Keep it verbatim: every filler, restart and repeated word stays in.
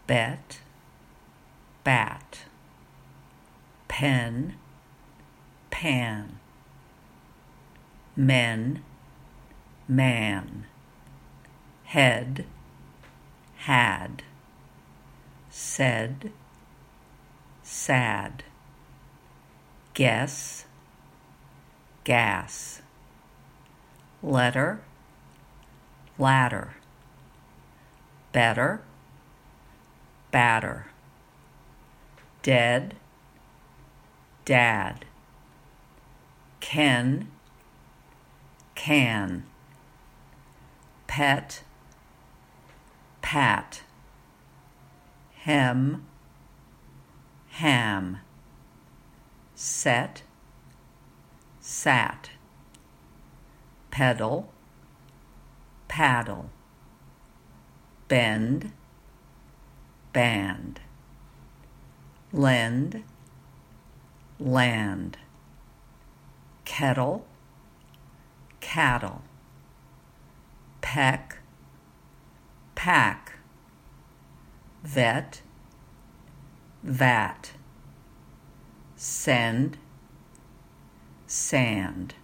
bet, bat, pen, pan, men, man, head, had, said, sad, guess, gas, letter, ladder, better, batter, dead, dad, ken, can, pet, pat, hem, ham, set, sat, pedal, paddle, bend, band, lend, land, kettle, cattle, peck, pack, vet, vat, send, sand.